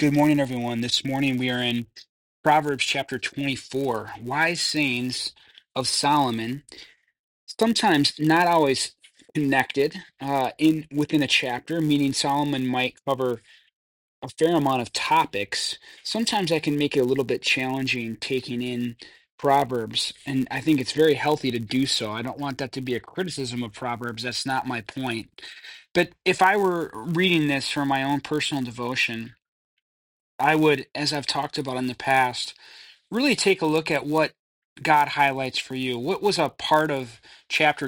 Good morning, everyone. This morning we are in Proverbs chapter 24, wise sayings of Solomon, sometimes not always connected in within a chapter, meaning Solomon might cover a fair amount of topics. Sometimes that can make it a little bit challenging taking in Proverbs, and I think it's very healthy to do so. I don't want that to be a criticism of Proverbs. That's not my point. But if I were reading this for my own personal devotion, I would, as I've talked about in the past, really take a look at what God highlights for you. What was a part of chapter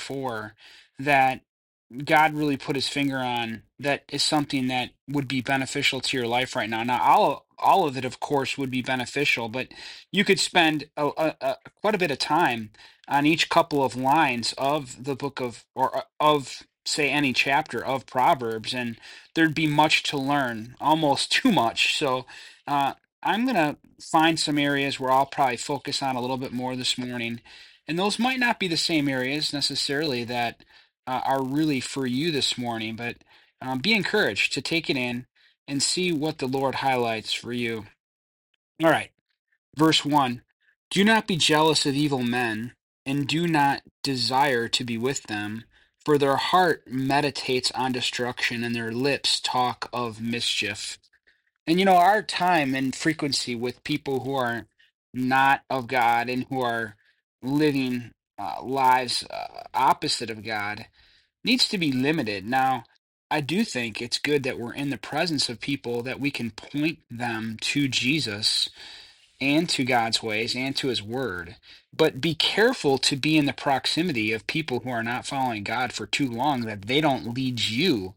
24 that God really put his finger on that is something that would be beneficial to your life right now? Now, all of it, of course, would be beneficial, but you could spend quite a bit of time on each couple of lines of the book of, or of, say, any chapter of Proverbs, and there'd be much to learn, almost too much. So, uh, I'm going to find some areas where I'll probably focus on a little bit more this morning. And those might not be the same areas necessarily that are really for you this morning, but be encouraged to take it in and see what the Lord highlights for you. All right, verse 1. Do not be jealous of evil men, and do not desire to be with them, for their heart meditates on destruction, and their lips talk of mischief. And our time and frequency with people who are not of God and who are living lives opposite of God needs to be limited. Now, I do think it's good that we're in the presence of people that we can point them to Jesus and to God's ways and to his word. But be careful to be in the proximity of people who are not following God for too long, that they don't lead you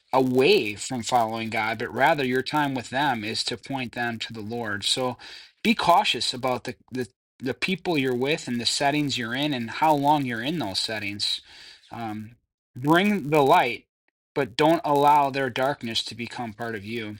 away from following God, but rather your time with them is to point them to the Lord. So be cautious about the people you're with and the settings you're in and how long you're in those settings. Um, Bring the light, but don't allow their darkness to become part of you.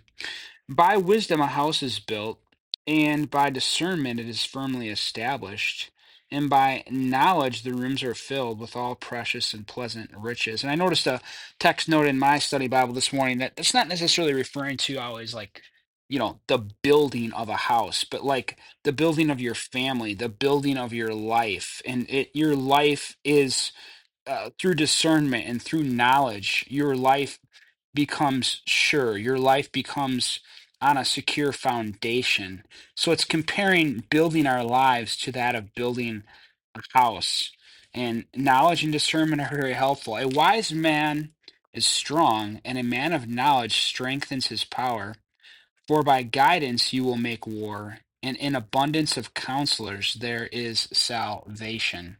By wisdom a house is built, and by discernment it is firmly established. And by knowledge the rooms are filled with all precious and pleasant riches. And I noticed a text note in my study Bible this morning that it's not necessarily referring to always like, the building of a house, but like the building of your family, the building of your life. And your life is through discernment and through knowledge, your life becomes sure. Your life becomes on a secure foundation. So it's comparing building our lives to that of building a house. And knowledge and discernment are very helpful. A wise man is strong, and a man of knowledge strengthens his power. For by guidance you will make war, and in abundance of counselors there is salvation.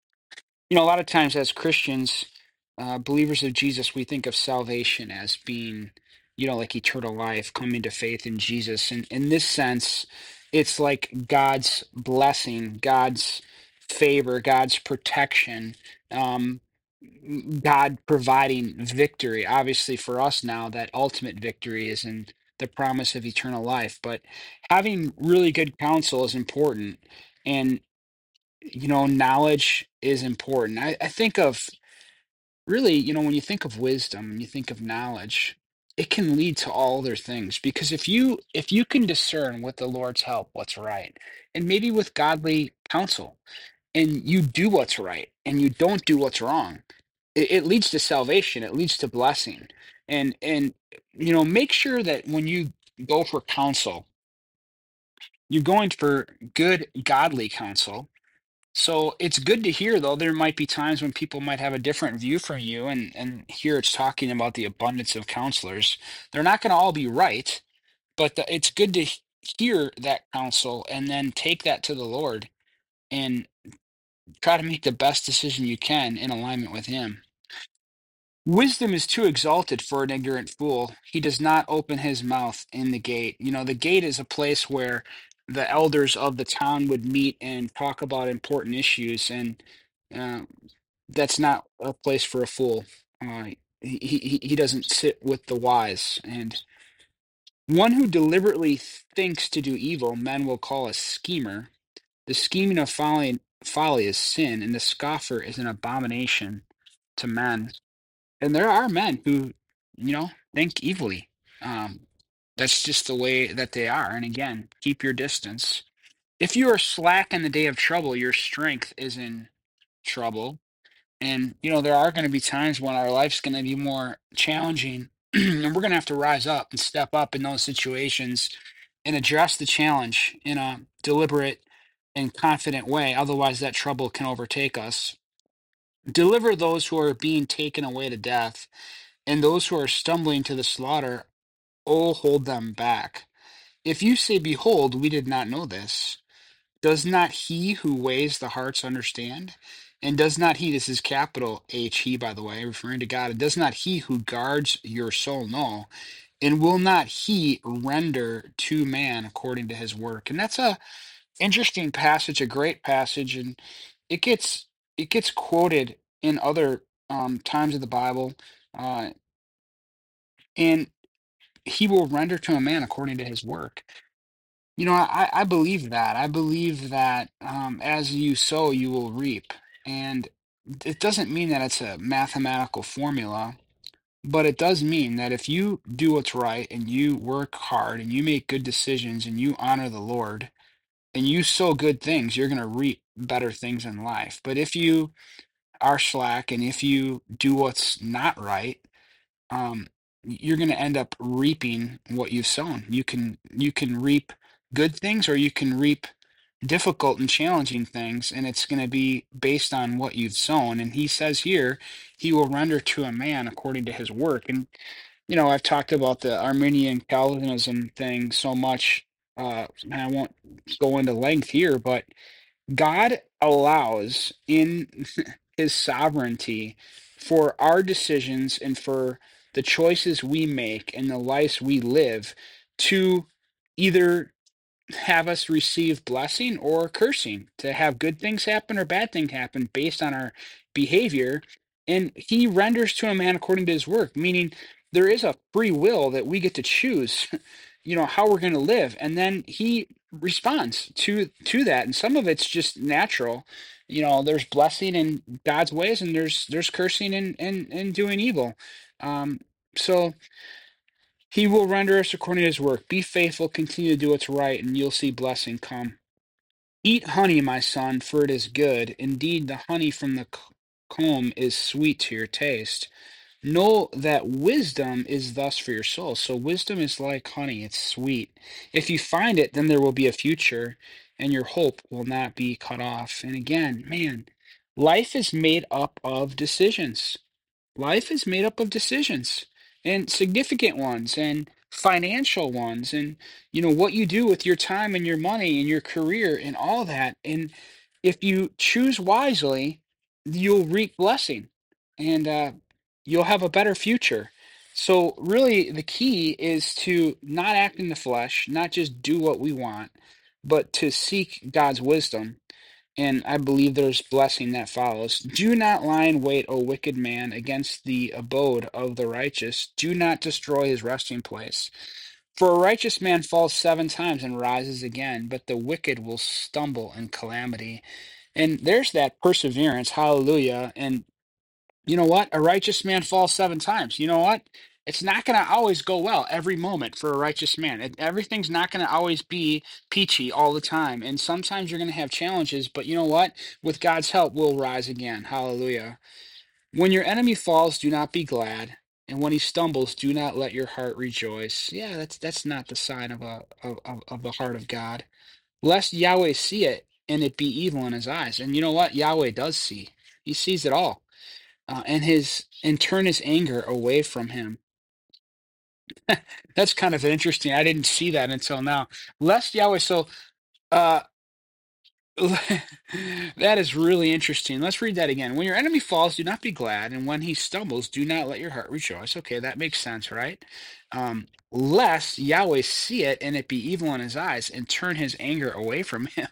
A lot of times as Christians, believers of Jesus, we think of salvation as being, like eternal life, coming to faith in Jesus. And in this sense, it's like God's blessing, God's favor, God's protection, um, God providing victory. Obviously, for us now, that ultimate victory is in the promise of eternal life. But having really good counsel is important. And knowledge is important. I think of really, when you think of wisdom and you think of knowledge, it can lead to all other things. Because if you can discern with the Lord's help what's right, and maybe with godly counsel, and you do what's right and you don't do what's wrong, it leads to salvation, it leads to blessing. And make sure that when you go for counsel, you're going for good godly counsel. So it's good to hear, though. There might be times when people might have a different view from you, and here it's talking about the abundance of counselors. They're not going to all be right, but it's good to hear that counsel and then take that to the Lord and try to make the best decision you can in alignment with Him. Wisdom is too exalted for an ignorant fool. He does not open his mouth in the gate. The gate is a place where the elders of the town would meet and talk about important issues, and uh, that's not a place for a fool. He doesn't sit with the wise. And one who deliberately thinks to do evil, men will call a schemer. The scheming of folly is sin, and the scoffer is an abomination to men. And there are men who, think evilly. Um, That's just the way that they are. And again, keep your distance. If you are slack in the day of trouble, your strength is in trouble. And, there are going to be times when our life's going to be more challenging, and we're going to have to rise up and step up in those situations and address the challenge in a deliberate and confident way. Otherwise, that trouble can overtake us. Deliver those who are being taken away to death, and those who are stumbling to the slaughter, oh, hold them back. If you say, Behold, we did not know this, does not he who weighs the hearts understand? And does not he, this is capital H, he, by the way, referring to God, and does not he who guards your soul know? And will not he render to man according to his work? And that's a interesting passage, a great passage, and it gets it gets quoted in other times of the Bible, uh, and he will render to a man according to his work. I believe that. I believe that as you sow, you will reap. And it doesn't mean that it's a mathematical formula, but it does mean that if you do what's right and you work hard and you make good decisions and you honor the Lord and you sow good things, you're going to reap better things in life. But if you are slack and if you do what's not right, um, you're going to end up reaping what you've sown. You can reap good things or you can reap difficult and challenging things, and it's going to be based on what you've sown. And he says here, he will render to a man according to his work. And I've talked about the Arminian Calvinism thing so much, and I won't go into length here, but God allows in his sovereignty for our decisions and for the choices we make and the lives we live to either have us receive blessing or cursing, to have good things happen or bad things happen based on our behavior. And he renders to a man according to his work, meaning there is a free will that we get to choose, how we're going to live. And then he responds to that. And some of it's just natural. There's blessing in God's ways and there's cursing and doing evil. Um, so he will render us according to his work. Be faithful, continue to do what's right, and you'll see blessing come. Eat honey, my son, for it is good. Indeed, the honey from the comb is sweet to your taste. Know that wisdom is thus for your soul. So wisdom is like honey, it's sweet. If you find it, then there will be a future, and your hope will not be cut off. And again, man, life is made up of decisions. Life is made up of decisions and significant ones and financial ones and what you do with your time and your money and your career and all that. And if you choose wisely, you'll reap blessing and you'll have a better future. So really the key is to not act in the flesh, not just do what we want, but to seek God's wisdom, and I believe there's blessing that follows. Do not lie in wait, O wicked man, against the abode of the righteous. Do not destroy his resting place. For a righteous man falls 7 times and rises again, but the wicked will stumble in calamity. And there's that perseverance. Hallelujah. And you know what? A righteous man falls 7 times. You know what? It's not going to always go well every moment for a righteous man. Everything's not going to always be peachy all the time. And sometimes you're going to have challenges, but you know what? With God's help, we'll rise again. Hallelujah. When your enemy falls, do not be glad. And when he stumbles, do not let your heart rejoice. Yeah, that's not the sign of the heart of God. Lest Yahweh see it and it be evil in his eyes. And you know what? Yahweh does see. He sees it all, and turn his anger away from him. That's kind of interesting. I didn't see that until now. Lest Yahweh, so uh, that is really interesting. Let's read that again. When your enemy falls, do not be glad, and when he stumbles, do not let your heart rejoice. Okay, that makes sense, right? Lest Yahweh see it and it be evil in his eyes, and turn his anger away from him.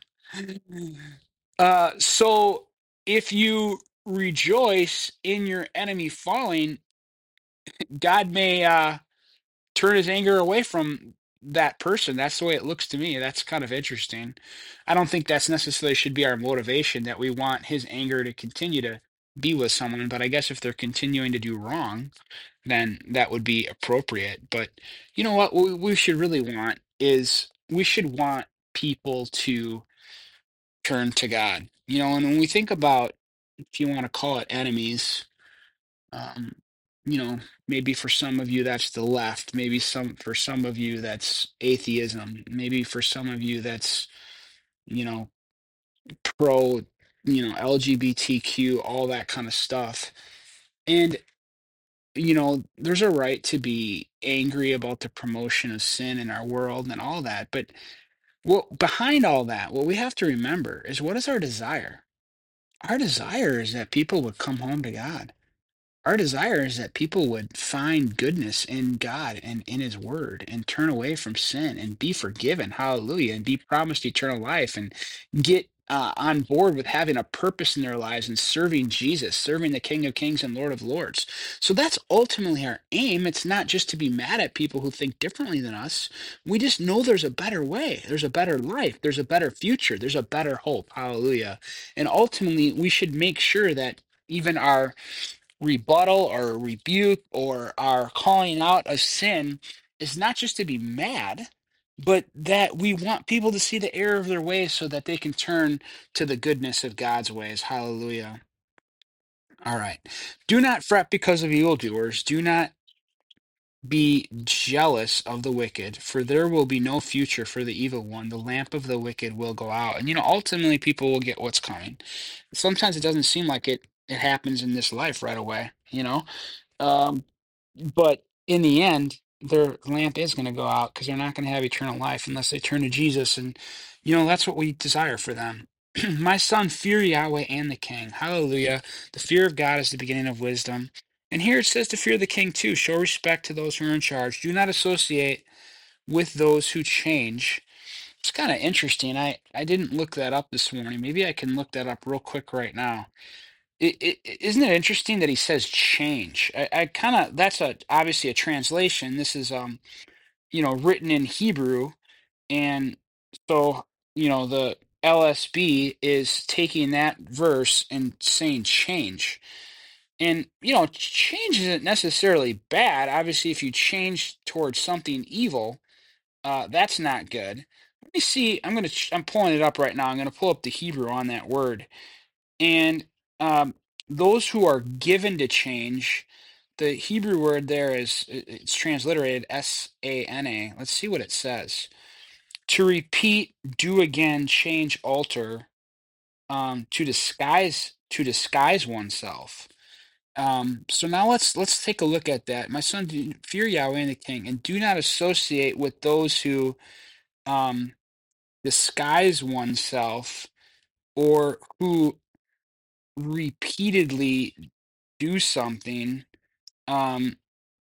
So if you rejoice in your enemy falling, God may turn his anger away from that person. That's the way it looks to me. That's kind of interesting. I don't think that's necessarily should be our motivation, that we want his anger to continue be with someone, but I guess if they're continuing to do wrong, then that would be appropriate. But you know what we should really want is we should want people to turn to God. And when we think about, if you want to call it enemies, um, you know, maybe for some of you that's the left, maybe for some of you that's atheism, maybe for some of you that's, you know, pro, LGBTQ, all that kind of stuff. And there's a right to be angry about the promotion of sin in our world and all that, but behind all that, what we have to remember is, what is our desire? Our desire is that people would come home to God. Our desire is that people would find goodness in God and in His Word and turn away from sin and be forgiven. Hallelujah. And be promised eternal life and get on board with having a purpose in their lives and serving Jesus, serving the King of Kings and Lord of Lords. So that's ultimately our aim. It's not just to be mad at people who think differently than us. We just know there's a better way, there's a better life, there's a better future, there's a better hope. Hallelujah. And ultimately, we should make sure that even our rebuttal or rebuke or our calling out of sin is not just to be mad, but that we want people to see the error of their ways so that they can turn to the goodness of God's ways. Hallelujah. All right. Do not fret because of evildoers. Do not be jealous of the wicked, for there will be no future for the evil one. The lamp of the wicked will go out. And ultimately people will get what's coming. Sometimes it doesn't seem like it happens in this life right away. Um, but in the end, their lamp is going to go out because they're not going to have eternal life unless they turn to Jesus. And, that's what we desire for them. My son, fear Yahweh and the King. Hallelujah. The fear of God is the beginning of wisdom. And here it says to fear the King too. Show respect to those who are in charge. Do not associate with those who change. It's kind of interesting. I didn't look that up this morning. Maybe I can look that up real quick right now. Isn't it interesting that he says change? I kind of, that's obviously a translation. This is written in Hebrew, and so the LSB is taking that verse and saying change. And change isn't necessarily bad. Obviously, if you change towards something evil, that's not good. Let me see. I'm pulling it up right now. I'm gonna pull up the Hebrew on that word. And those who are given to change, the Hebrew word there it's transliterated sana. Let's see what it says. To repeat, do again, change, alter, to disguise oneself. So now let's take a look at that. My son, fear Yahweh and the King, and do not associate with those who um, disguise oneself or who repeatedly do something. Um,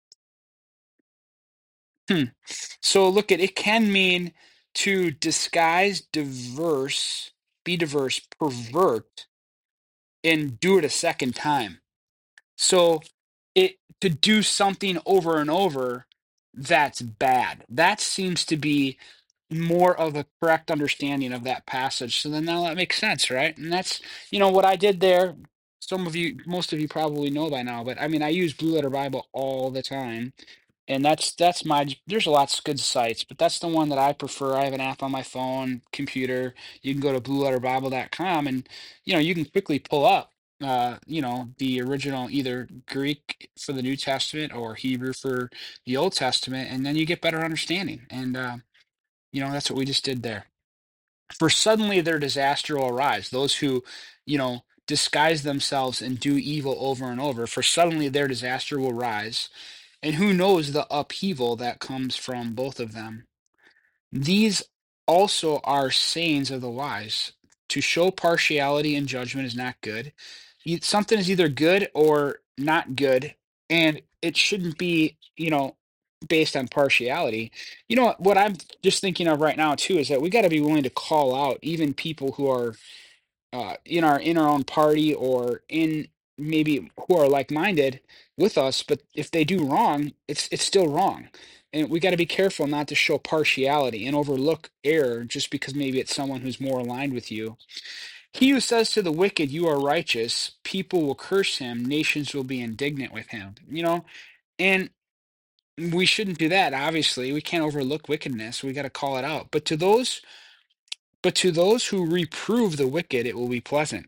hmm. So look at it can mean to disguise, be diverse, pervert, and do it a second time. So it to do something over and over, that's bad. That seems to be more of a correct understanding of that passage. So then now that makes sense, right? And that's, what I did there. Most of you probably know by now, but I mean, I use Blue Letter Bible all the time. And there's lots of good sites, but that's the one that I prefer. I have an app on my phone, computer. You can go to blueletterbible.com and, you can quickly pull up, the original, either Greek for the New Testament or Hebrew for the Old Testament, and then you get better understanding. And, that's what we just did there. For suddenly their disaster will arise. Those who, disguise themselves and do evil over and over, for suddenly their disaster will rise. And who knows the upheaval that comes from both of them. These also are sayings of the wise. To show partiality in judgment is not good. Something is either good or not good, and it shouldn't be, based on partiality. What I'm just thinking of right now too is that we got to be willing to call out even people who are in our own party or in maybe who are like-minded with us, but if they do wrong, it's still wrong. And we got to be careful not to show partiality and overlook error just because maybe it's someone who's more aligned with you. He who says to the wicked, "You are righteous," people will curse him, nations will be indignant with him. And we shouldn't do that, obviously. We can't overlook wickedness. We got to call it out. But to those who reprove the wicked, it will be pleasant.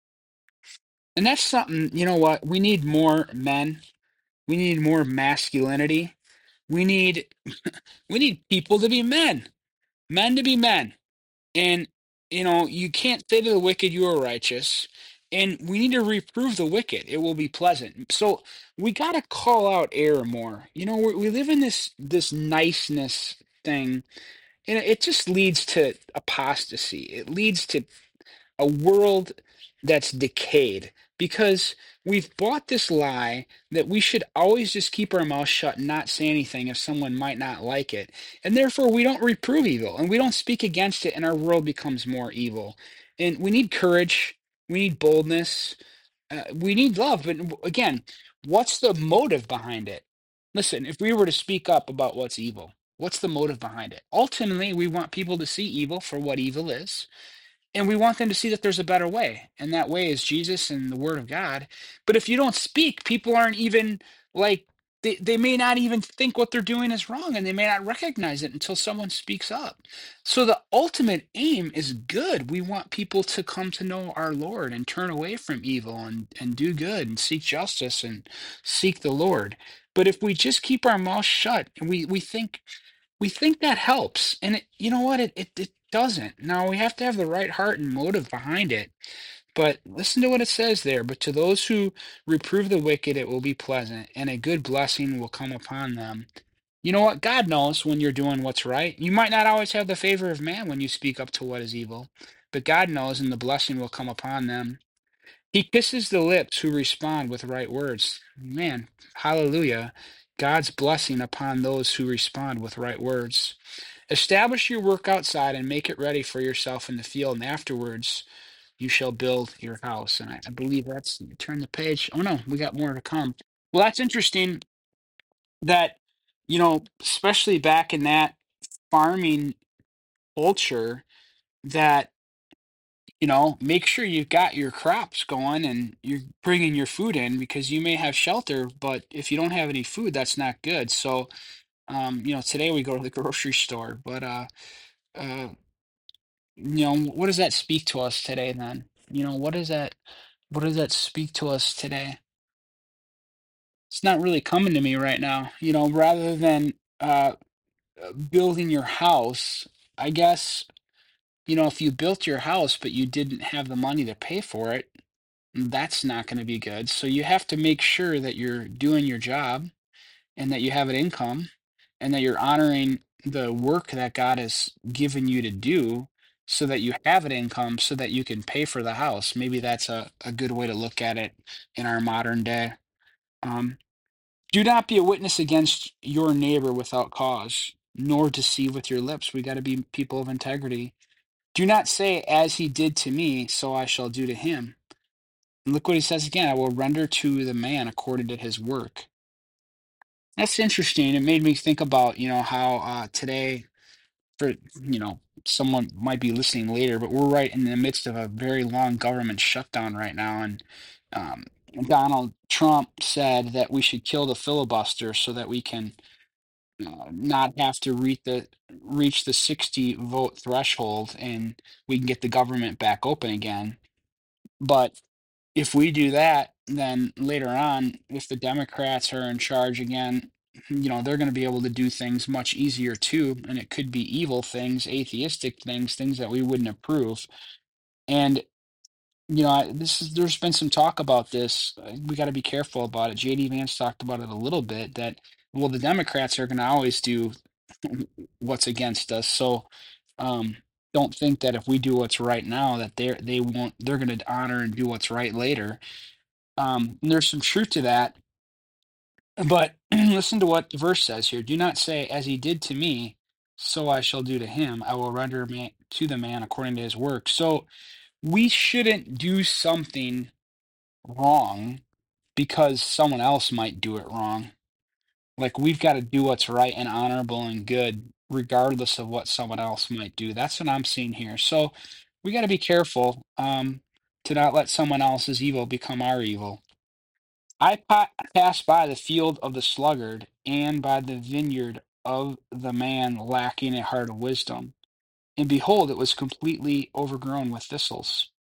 And that's something, you know what? We need more men. We need more masculinity. We need we need people to be men to be men. And you can't say to the wicked, "You are righteous." And we need to reprove the wicked. It will be pleasant. So we got to call out error more. We live in this niceness thing, and it just leads to apostasy. It leads to a world that's decayed because we've bought this lie that we should always just keep our mouth shut and not say anything if someone might not like it. And therefore, we don't reprove evil and we don't speak against it, and our world becomes more evil. And we need courage, we need boldness, we need love. But again, what's the motive behind it? Listen, if we were to speak up about what's evil, what's the motive behind it? Ultimately, we want people to see evil for what evil is, and we want them to see that there's a better way, and that way is Jesus and the Word of God. But if you don't speak, people aren't even like, they may not even think what they're doing is wrong, and they may not recognize it until someone speaks up. So the ultimate aim is good. We want people to come to know our Lord and turn away from evil and do good and seek justice and seek the Lord. But if we just keep our mouth shut and we think that helps, and you know what? It doesn't. Now we have to have the right heart and motive behind it. But listen to what it says there. But to those who reprove the wicked, it will be pleasant, and a good blessing will come upon them. You know what? God knows when you're doing what's right. You might not always have the favor of man when you speak up to what is evil, but God knows, and the blessing will come upon them. He kisses the lips who respond with right words. Man, hallelujah. God's blessing upon those who respond with right words. Establish your work outside and make it ready for yourself in the field, and afterwards you shall build your house. And I believe that's, turn the page. Oh no, we got more to come. Well, that's interesting that, especially back in that farming culture, that make sure you've got your crops going and you're bringing your food in, because you may have shelter, but if you don't have any food, that's not good. So, today we go to the grocery store, but uh, what does that speak to us today then? What does that speak to us today? It's not really coming to me right now. Rather than building your house, I guess, if you built your house but you didn't have the money to pay for it, that's not going to be good. So you have to make sure that you're doing your job and that you have an income and that you're honoring the work that God has given you to do, so that you have an income so that you can pay for the house. Maybe that's a good way to look at it in our modern day. Um, do not be a witness against your neighbor without cause, nor deceive with your lips. We got to be people of integrity. Do not say, "As he did to me, so I shall do to him." And look what he says again: "I will render to the man according to his work." That's interesting. It made me think about, how today, for, someone might be listening later, but we're right in the midst of a very long government shutdown right now. And um, Donald Trump said that we should kill the filibuster so that we can not have to reach the 60 vote threshold, and we can get the government back open again. But if we do that, then later on, if the Democrats are in charge again, they're going to be able to do things much easier too. And it could be evil things, atheistic things, things that we wouldn't approve. And, there's been some talk about this. We got to be careful about it. JD Vance talked about it a little bit, that, well, the Democrats are going to always do what's against us. So, um, don't think that if we do what's right now, that they're going to honor and do what's right later. And there's some truth to that, but listen to what the verse says here. Do not say, "As he did to me, so I shall do to him. I will render to the man according to his work." So we shouldn't do something wrong because someone else might do it wrong. Like, we've got to do what's right and honorable and good, regardless of what someone else might do. That's what I'm seeing here. So we got to be careful to not let someone else's evil become our evil. Passed by the field of the sluggard and by the vineyard of the man lacking a heart of wisdom. And behold, it was completely overgrown with thistles.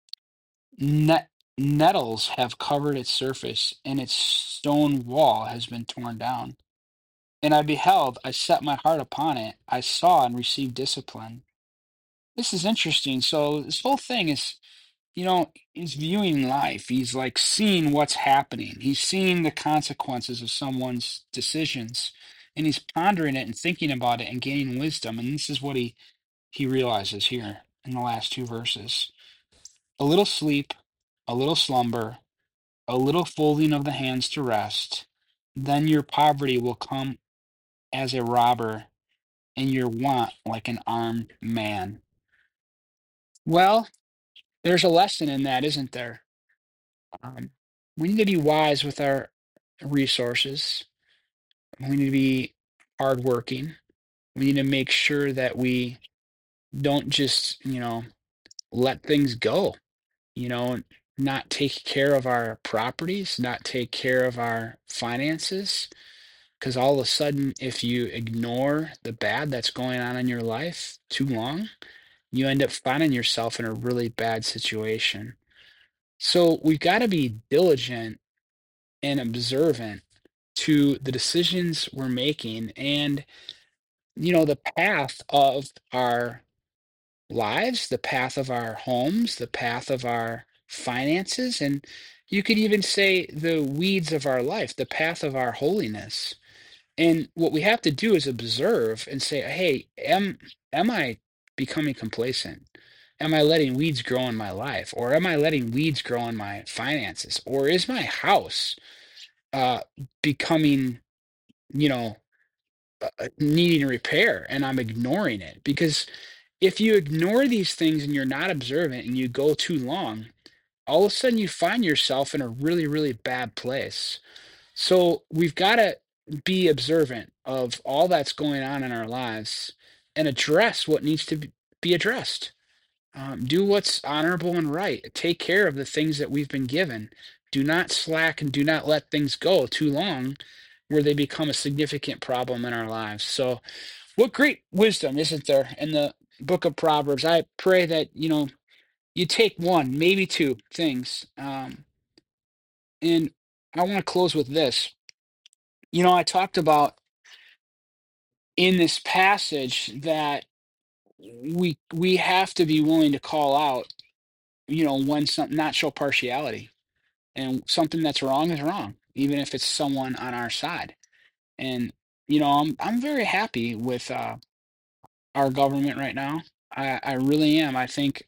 Net- Nettles have covered its surface, and its stone wall has been torn down. And I beheld, I set my heart upon it, I saw and received discipline. This is interesting. So, this whole thing is, he's viewing life. He's like seeing what's happening. He's seeing the consequences of someone's decisions, and he's pondering it and thinking about it and gaining wisdom. And this is what he realizes here in the last two verses. A little sleep, a little slumber, a little folding of the hands to rest, then your poverty will come as a robber, and your want like an armed man. Well, there's a lesson in that, isn't there? Um, we need to be wise with our resources. We need to be hardworking. We need to make sure that we don't just, let things go, you know, not take care of our properties, not take care of our finances. Because all of a sudden, if you ignore the bad that's going on in your life too long, you end up finding yourself in a really bad situation. So we've got to be diligent and observant to the decisions we're making and, the path of our lives, the path of our homes, the path of our finances, and you could even say the weeds of our life, the path of our holiness. And what we have to do is observe and say, hey, am I becoming complacent? Am I letting weeds grow in my life? Or am I letting weeds grow in my finances? Or is my house uh, becoming, you know, needing repair and I'm ignoring it? Because if you ignore these things and you're not observant and you go too long, all of a sudden you find yourself in a really, really bad place. So we've got to be observant of all that's going on in our lives and address what needs to be addressed. Do what's honorable and right. Take care of the things that we've been given. Do not slack and do not let things go too long where they become a significant problem in our lives. So, what great wisdom, isn't there, in the book of Proverbs? I pray that, you take one, maybe two things. And I want to close with this. I talked about in this passage that we have to be willing to call out, when something not show partiality and something that's wrong is wrong, even if it's someone on our side. And I'm very happy with our government right now. I really am.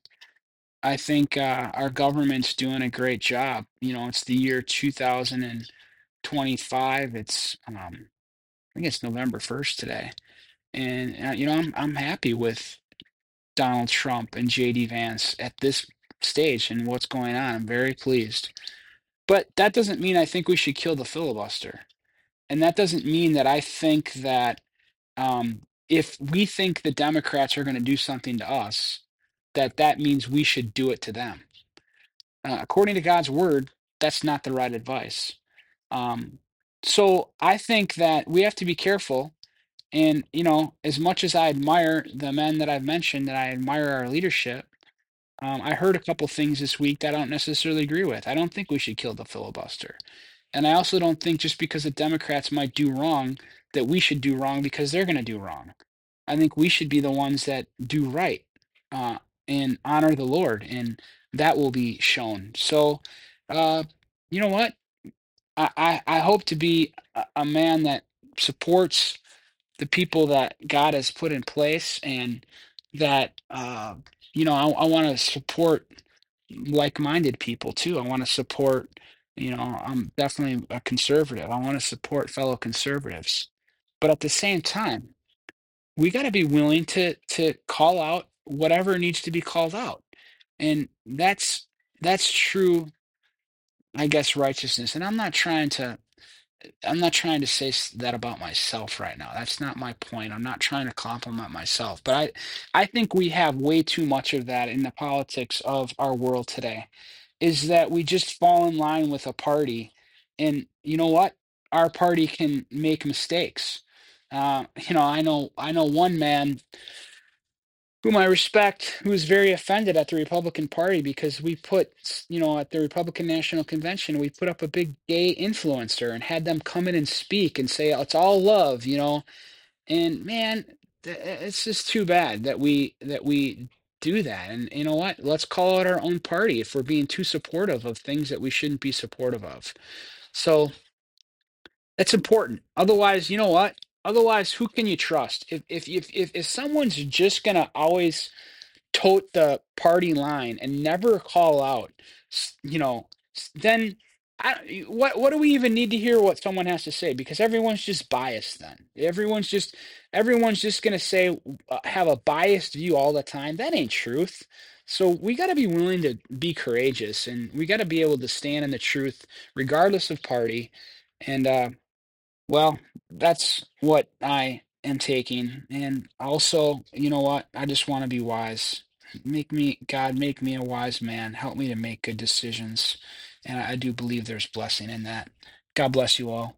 I think our government's doing a great job. It's the year 2025. I think it's November 1st today, and I'm happy with Donald Trump and JD Vance at this stage and what's going on. I'm very pleased. But that doesn't mean I think we should kill the filibuster. And that doesn't mean that I think that if we think the Democrats are going to do something to us, that means we should do it to them. According to God's word, that's not the right advice. Um, so I think that we have to be careful. And, as much as I admire the men that I've mentioned, and I admire our leadership, I heard a couple things this week that I don't necessarily agree with. I don't think we should kill the filibuster. And I also don't think just because the Democrats might do wrong, that we should do wrong because they're going to do wrong. I think we should be the ones that do right uh, and honor the Lord, and that will be shown. So, uh, you know what? I hope to be a man that supports the people that God has put in place, and that I want to support like-minded people too. I want to support, I'm definitely a conservative. I want to support fellow conservatives, but at the same time, we got to be willing to call out whatever needs to be called out, and that's true, I guess, righteousness. And I'm not trying to I'm not trying to say that about myself right now. That's not my point. I'm not trying to compliment myself, but I think we have way too much of that in the politics of our world today. Is that we just fall in line with a party, and you know what? Our party can make mistakes. I know one man whom I respect, who is very offended at the Republican Party because we put, at the Republican National Convention, we put up a big gay influencer and had them come in and speak and say, "Oh, it's all love." And man, it's just too bad that we do that. And you know what? Let's call out our own party if we're being too supportive of things that we shouldn't be supportive of. So that's important. Otherwise, you know what? Otherwise, who can you trust? If someone's just gonna always tote the party line and never call out, then what do we even need to hear what someone has to say? Because everyone's just biased then. Everyone's just going to say, have a biased view all the time. That ain't truth. So we got to be willing to be courageous, and we got to be able to stand in the truth regardless of party. And well, that's what I am taking. And also, you know what? I just want to be wise. God, make me a wise man. Help me to make good decisions. And I do believe there's blessing in that. God bless you all.